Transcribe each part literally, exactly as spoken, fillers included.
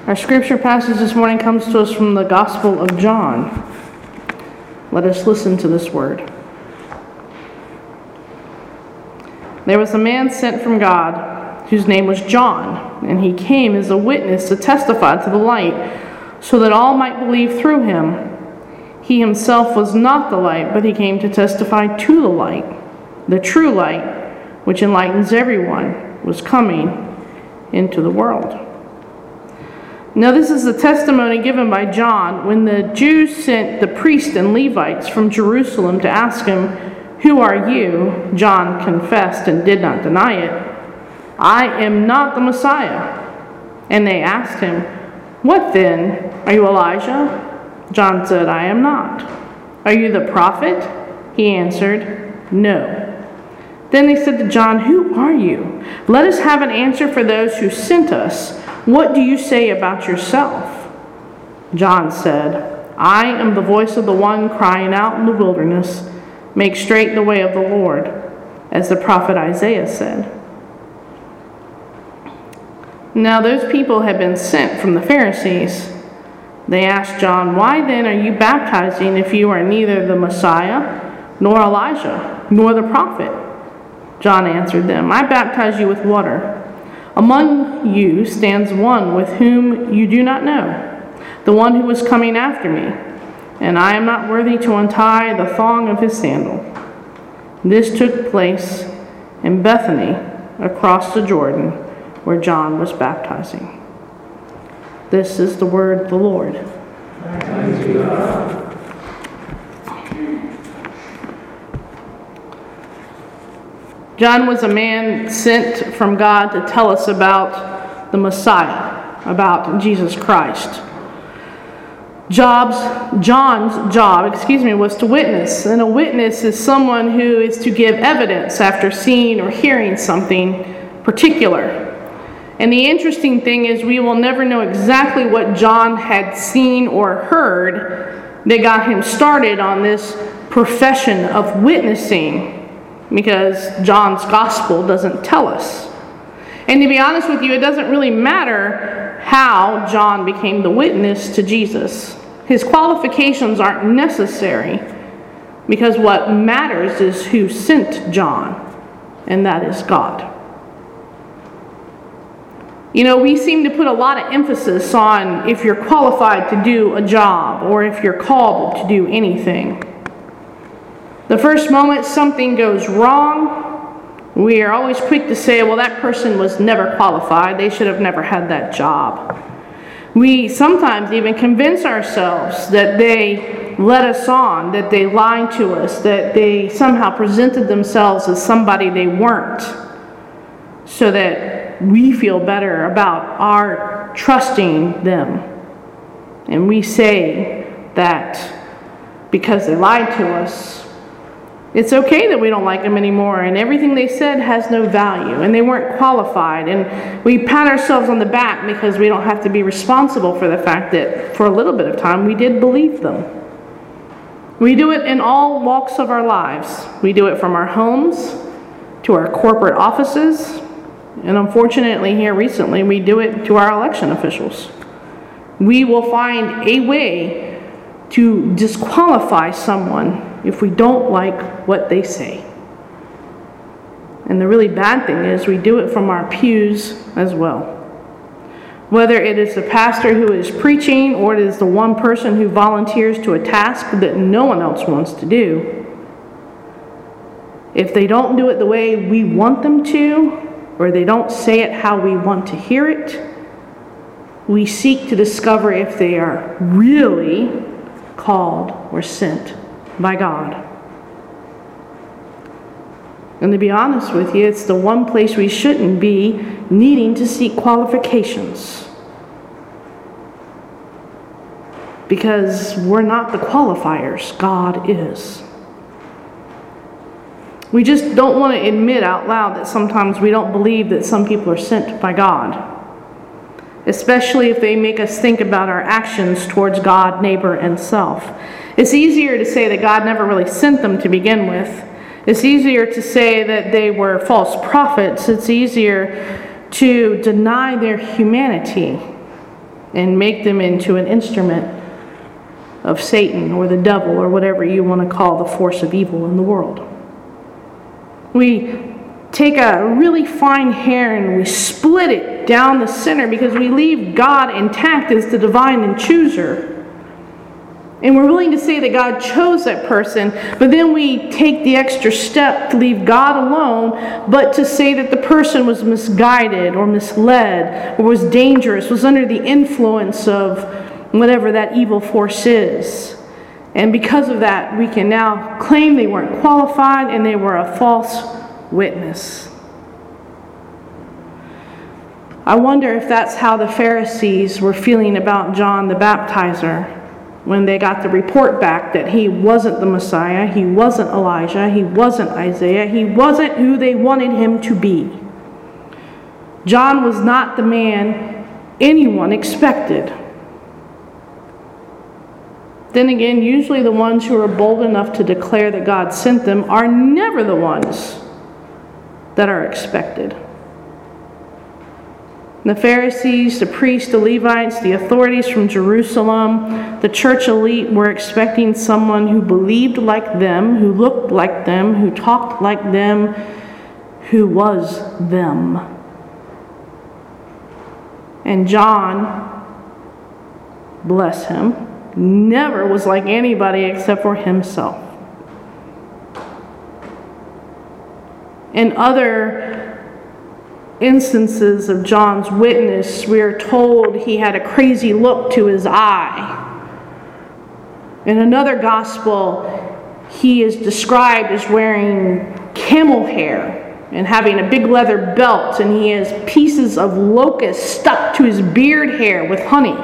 Our scripture passage this morning comes to us from the Gospel of John. Let us listen to this word. There was a man sent from God whose name was John, and he came as a witness to testify to the light, so that all might believe through him. He himself was not the light, but he came to testify to the light. The true light, which enlightens everyone, was coming into the world. Now this is the testimony given by John when the Jews sent the priests and Levites from Jerusalem to ask him, "Who are you?" John confessed and did not deny it. "I am not the Messiah." And they asked him, "What then? Are you Elijah?" John said, "I am not." "Are you the prophet?" He answered, "No." Then they said to John, "Who are you? Let us have an answer for those who sent us. What do you say about yourself?" John said, "I am the voice of the one crying out in the wilderness, 'Make straight the way of the Lord,' as the prophet Isaiah said." Now those people had been sent from the Pharisees. They asked John, "Why then are you baptizing if you are neither the Messiah, nor Elijah, nor the prophet?" John answered them, "I baptize you with water. Among you stands one with whom you do not know, the one who is coming after me, and I am not worthy to untie the thong of his sandal." This took place in Bethany, across the Jordan, where John was baptizing. This is the word of the Lord. Thanks be to God. John was a man sent from God to tell us about the Messiah, about Jesus Christ. Job's, John's job, excuse me, was to witness. And a witness is someone who is to give evidence after seeing or hearing something particular. And the interesting thing is we will never know exactly what John had seen or heard that got him started on this profession of witnessing, because John's gospel doesn't tell us. And to be honest with you, it doesn't really matter how John became the witness to Jesus. His qualifications aren't necessary, because what matters is who sent John, and that is God. You know, we seem to put a lot of emphasis on if you're qualified to do a job or if you're called to do anything. The first moment something goes wrong, we are always quick to say, well, that person was never qualified. They should have never had that job. We sometimes even convince ourselves that they led us on, that they lied to us, that they somehow presented themselves as somebody they weren't, so that we feel better about our trusting them. And we say that because they lied to us, it's okay that we don't like them anymore, and everything they said has no value, and they weren't qualified, and we pat ourselves on the back because we don't have to be responsible for the fact that for a little bit of time we did believe them. We do it in all walks of our lives. We do it from our homes to our corporate offices, and unfortunately here recently we do it to our election officials. We will find a way to disqualify someone if we don't like what they say. And the really bad thing is we do it from our pews as well. Whether it is the pastor who is preaching or it is the one person who volunteers to a task that no one else wants to do, if they don't do it the way we want them to, or they don't say it how we want to hear it, we seek to discover if they are really called or sent by God. And to be honest with you, it's the one place we shouldn't be needing to seek qualifications, because we're not the qualifiers, God is. We just don't want to admit out loud that sometimes we don't believe that some people are sent by God, especially if they make us think about our actions towards God, neighbor, and self. It's easier to say that God never really sent them to begin with. It's easier to say that they were false prophets. It's easier to deny their humanity. and make them into an instrument of Satan or the devil or whatever you want to call the force of evil in the world. We take a really fine hair and we split it down the center because we leave God intact as the divine and chooser. And we're willing to say that God chose that person, but then we take the extra step to leave God alone, but to say that the person was misguided or misled or was dangerous, was under the influence of whatever that evil force is. And because of that, we can now claim they weren't qualified and they were a false witness. I wonder if that's how the Pharisees were feeling about John the Baptizer when they got the report back that he wasn't the Messiah, he wasn't Elijah, he wasn't Isaiah, he wasn't who they wanted him to be. John was not the man anyone expected. Then again, usually the ones who are bold enough to declare that God sent them are never the ones that are expected. The Pharisees, the priests, the Levites, the authorities from Jerusalem, the church elite were expecting someone who believed like them, who looked like them, who talked like them, who was them. And John, bless him, never was like anybody except for himself. In other instances of John's witness, we are told he had a crazy look to his eye. In another gospel, he is described as wearing camel hair and having a big leather belt, and he has pieces of locust stuck to his beard hair with honey.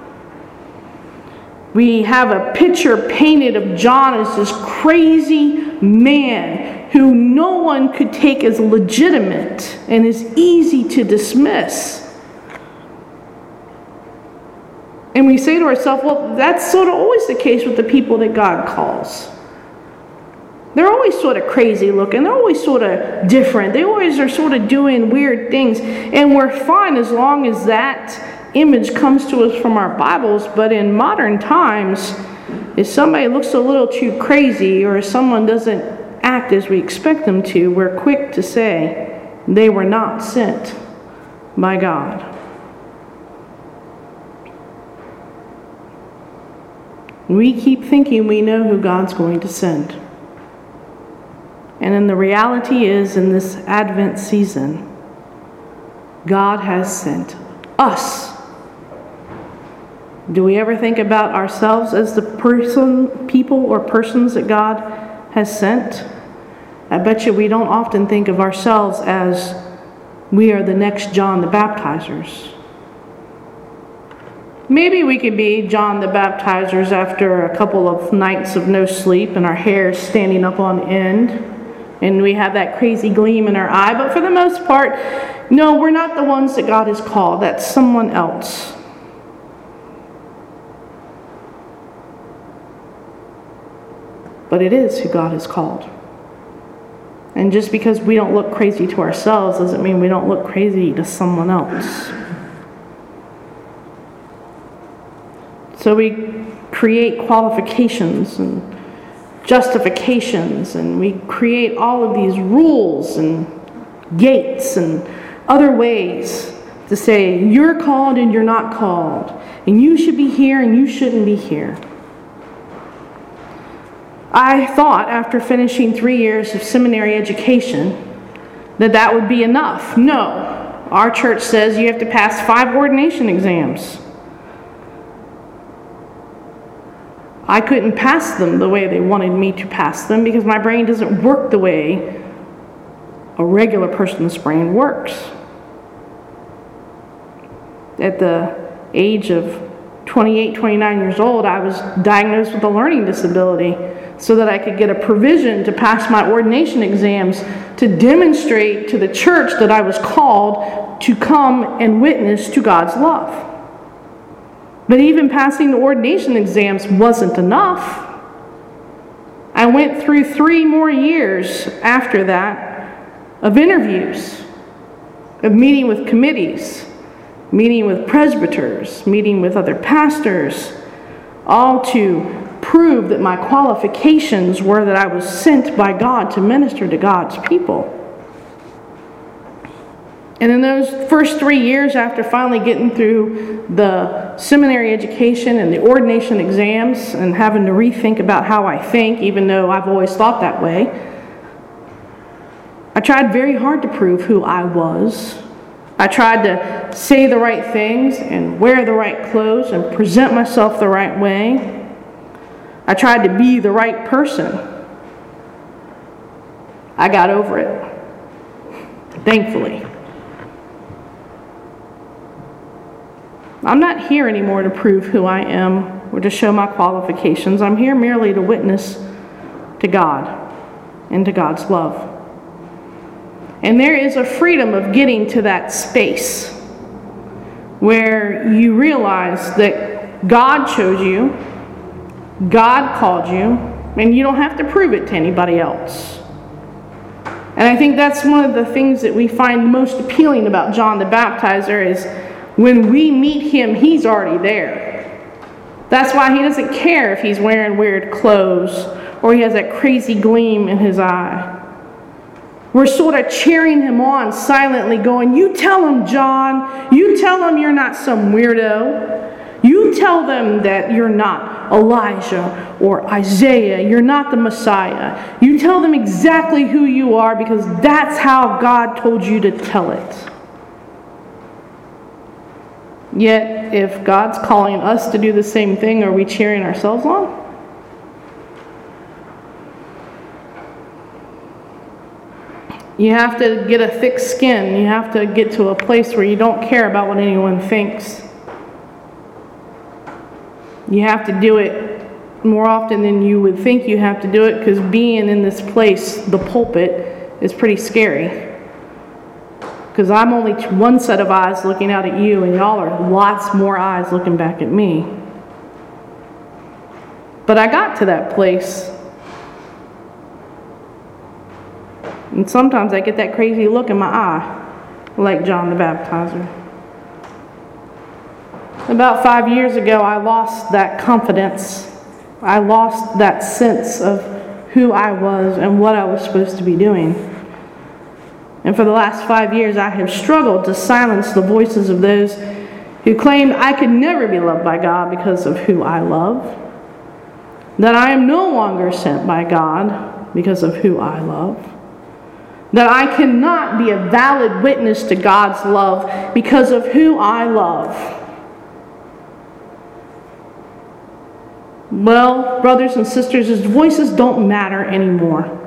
We have a picture painted of John as this crazy man who no one could take as legitimate and is easy to dismiss. And we say to ourselves, well, that's sort of always the case with the people that God calls. They're always sort of crazy looking. They're always sort of different. They always are sort of doing weird things. And we're fine as long as that image comes to us from our Bibles. But in modern times, if somebody looks a little too crazy or if someone doesn't act as we expect them to, we're quick to say they were not sent by God. We keep thinking we know who God's going to send. And then the reality is, in this Advent season, God has sent us. Do we ever think about ourselves as the person, people or persons that God has sent? I bet you we don't often think of ourselves as we are the next John the Baptizers. Maybe we could be John the Baptizers after a couple of nights of no sleep and our hair is standing up on end and we have that crazy gleam in our eye. But for the most part, no, we're not the ones that God has called. That's someone else. But it is who God has called. And just because we don't look crazy to ourselves doesn't mean we don't look crazy to someone else. So we create qualifications and justifications, and we create all of these rules and gates and other ways to say you're called and you're not called, and you should be here and you shouldn't be here. I thought after finishing three years of seminary education that that would be enough. No. Our church says you have to pass five ordination exams. I couldn't pass them the way they wanted me to pass them because my brain doesn't work the way a regular person's brain works. At the age of twenty-eight, twenty-nine years old, I was diagnosed with a learning disability so that I could get a provision to pass my ordination exams to demonstrate to the church that I was called to come and witness to God's love. But even passing the ordination exams wasn't enough. I went through three more years after that of interviews, of meeting with committees, meeting with presbyters, meeting with other pastors, all to prove that my qualifications were that I was sent by God to minister to God's people. And in those first three years after finally getting through the seminary education and the ordination exams and having to rethink about how I think, even though I've always thought that way, I tried very hard to prove who I was. I tried to say the right things and wear the right clothes and present myself the right way. I tried to be the right person. I got over it, thankfully. I'm not here anymore to prove who I am or to show my qualifications. I'm here merely to witness to God and to God's love. And there is a freedom of getting to that space where you realize that God chose you, God called you, and you don't have to prove it to anybody else. And I think that's one of the things that we find most appealing about John the Baptizer is when we meet him, he's already there. That's why he doesn't care if he's wearing weird clothes or he has that crazy gleam in his eye. We're sort of cheering him on silently, going, you tell him, John. You tell him you're not some weirdo. You tell them that you're not Elijah or Isaiah. You're not the Messiah. You tell them exactly who you are because that's how God told you to tell it. Yet, if God's calling us to do the same thing, are we cheering ourselves on? You have to get a thick skin. You have to get to a place where you don't care about what anyone thinks. You have to do it more often than you would think you have to do it because being in this place, the pulpit, is pretty scary. Because I'm only one set of eyes looking out at you, and y'all are lots more eyes looking back at me. But I got to that place. And sometimes I get that crazy look in my eye, like John the Baptizer. About five years ago, I lost that confidence. I lost that sense of who I was and what I was supposed to be doing. And for the last five years, I have struggled to silence the voices of those who claimed I could never be loved by God because of who I love. That I am no longer sent by God because of who I love. That I cannot be a valid witness to God's love because of who I love. Well, brothers and sisters, his voices don't matter anymore.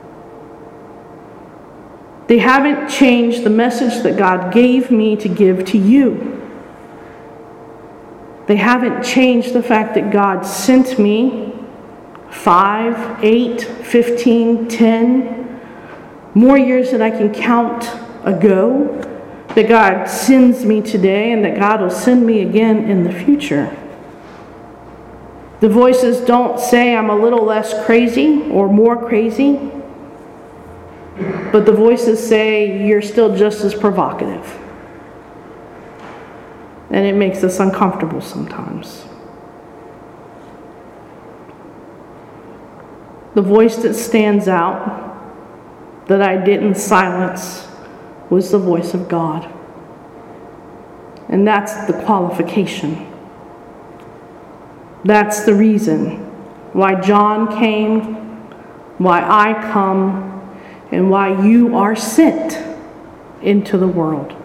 They haven't changed the message that God gave me to give to you. They haven't changed the fact that God sent me five, eight, fifteen, ten, more years than I can count ago, that God sends me today and that God will send me again in the future. The voices don't say I'm a little less crazy or more crazy. But the voices say you're still just as provocative. And it makes us uncomfortable sometimes. The voice that stands out that I didn't silence was the voice of God. And that's the qualification. That's the reason why John came, why I come, and why you are sent into the world.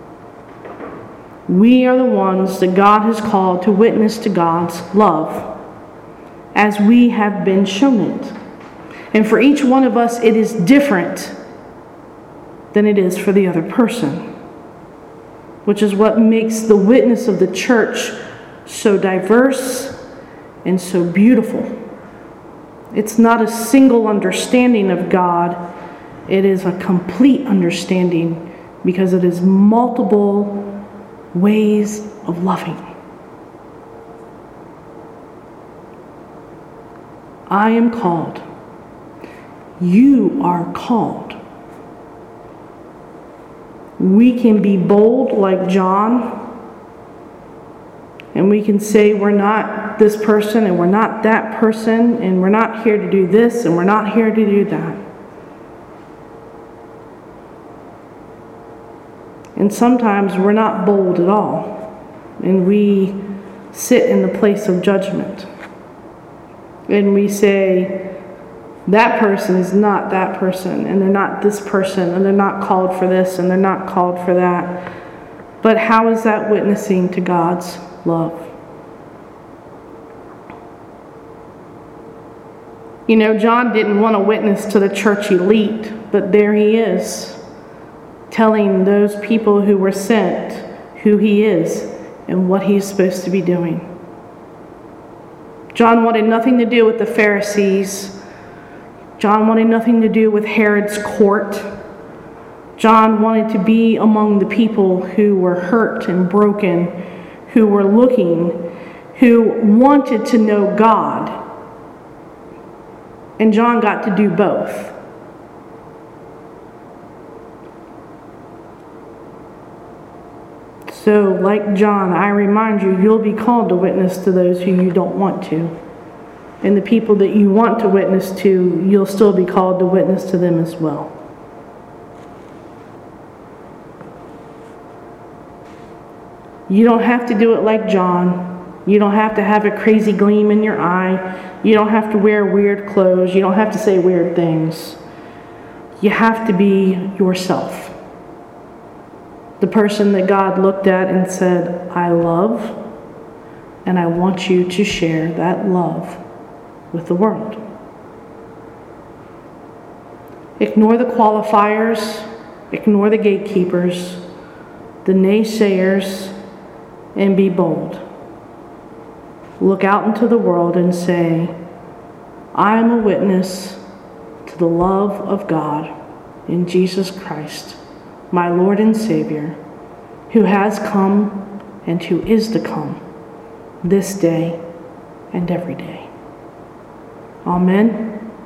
We are the ones that God has called to witness to God's love, as we have been shown it. And for each one of us, it is different than it is for the other person, which is what makes the witness of the church so diverse and so beautiful. It's not a single understanding of God. It is a complete understanding because it is multiple ways of loving. I am called. You are called. We can be bold like John And we can say we're not this person and we're not that person and we're not here to do this and we're not here to do that. And sometimes we're not bold at all. And we sit in the place of judgment. And we say, that person is not that person, and they're not this person, and they're not called for this, and they're not called for that. But how is that witnessing to God's love? You know, John didn't want to witness to the church elite, but there he is, telling those people who were sent who he is and what he's supposed to be doing. John wanted nothing to do with the Pharisees. John wanted nothing to do with Herod's court. John wanted to be among the people who were hurt and broken, who were looking, who wanted to know God. And John got to do both. So, like John, I remind you, you'll be called to witness to those who you don't want to. And the people that you want to witness to, you'll still be called to witness to them as well. You don't have to do it like John. You don't have to have a crazy gleam in your eye. You don't have to wear weird clothes. You don't have to say weird things. You have to be yourself. The person that God looked at and said, I love, and I want you to share that love with the world. Ignore the qualifiers, ignore the gatekeepers, the naysayers, and be bold. Look out into the world and say, I am a witness to the love of God in Jesus Christ, my Lord and Savior, who has come and who is to come this day and every day. Amen.